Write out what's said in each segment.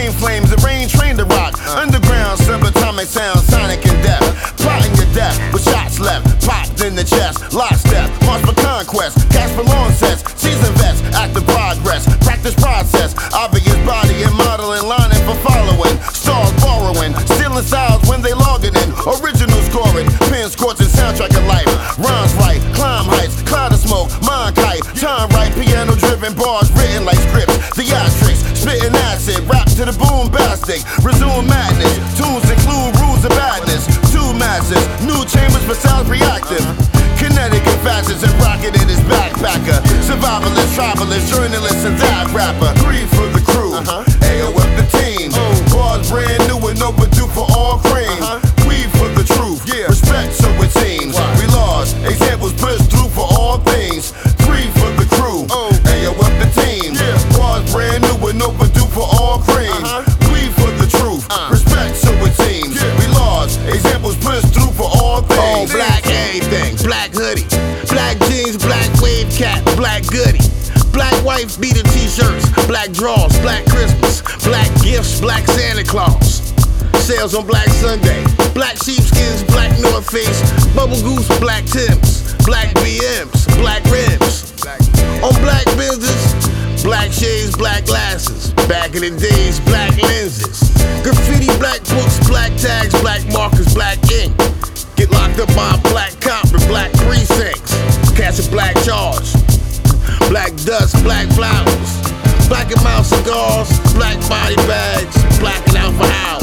brain flames, the rain trained to rock. Underground, subatomic sound, sonic and death. Plotting your death with shots left, popped in the chest. Lockstep, march for conquest. Cash for lawn sets, season vets, active progress. Practice process, obvious body and modeling, lining for following. Stars borrowing, stealing styles when they logging in. Original scoring, pen scorching soundtrack of life. Rhymes right, climb heights, cloud of smoke, mind kite. Time right, piano driven bars written like scripts. Theatrics, spitting acid, rap to the bombastic. Resume madness, tunes include rules of badness. Two masses, new chambers for sounds reactive. Kinetic and fastest and rocket in his backpacker. Survivalist, tribalist, journalist, and dive rapper. Three for the crew, AO up the team. Bars brand new and overdue for all cream. We for the truth, respect so it seems. We lost, examples pushed through for all things. Three for the crew, AO up the team. Bars brand new and overdue for all cream. We for the truth, respect so it seems. We lost, examples pushed through for all things. All black everything, black hoodie, black jeans, black wave cap, black goodie. Black wife beater t-shirts, black drawers, black Christmas, black gifts, black Santa Claus. Sales on Black Sunday, black sheepskins, black North Face, Bubble Goose, black Timbs, black BMs, black rims. On black business, black shades, black glasses. Back in the days, black lenses. Graffiti, black books, black tags, black markers, black ink. Get locked up by a black cop in black precincts. Catch a black charge. Black dust, black flowers. Black and mouth cigars, black body bags, blacking out for hours.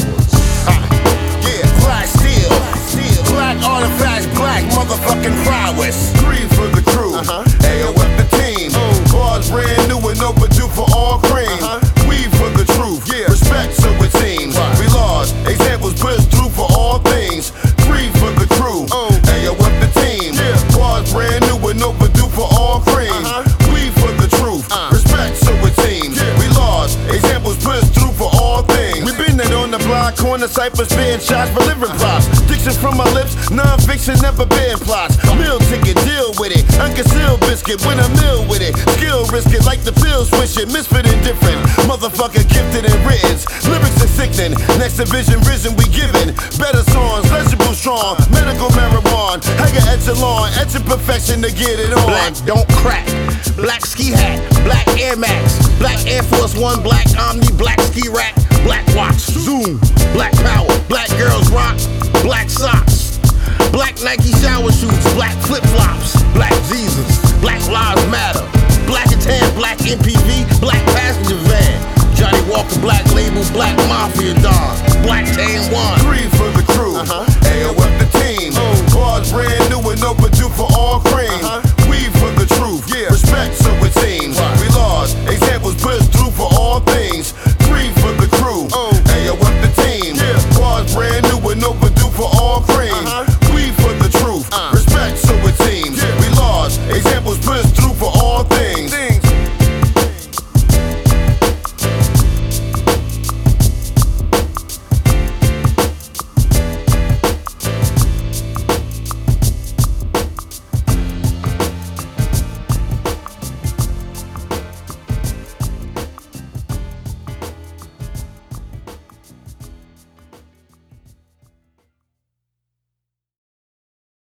Black steel, black artifacts, black motherfucking prowess. Three for the crew, AO up the team. Bars brand new and overdue for all cream. We for the truth, respect so it seems. We lost, examples pushed through for all things. Three for the crew, AO up the team. Bars brand new and overdue for all cream. We for the truth, respect so it seems. We lost, examples pushed through for all things. We been there on the block, corner cyphers, spitting shots for living props. Diction from my lips, non-fiction never been plots. Meal ticket, deal with it. Unconcealed biscuit, win a meal with it. Skill risk it like the pill switch it. Misfit indifferent, motherfucker gifted and written. Lyrics are sickening, next division risen we giving. Better songs, legible strong, medical marijuana. Hagger echelon, etching perfection to get it on. Black don't crack, black ski hat, black Air Max, black Air Force One, black Omni, black ski rack, black watch, Zoom, black power, black girls rock, black socks, black Nike shower shoes, black flip-flops, black Jesus, black lives matter, black and tan, black MPV, black passenger van, Johnny Walker, black label, black mafia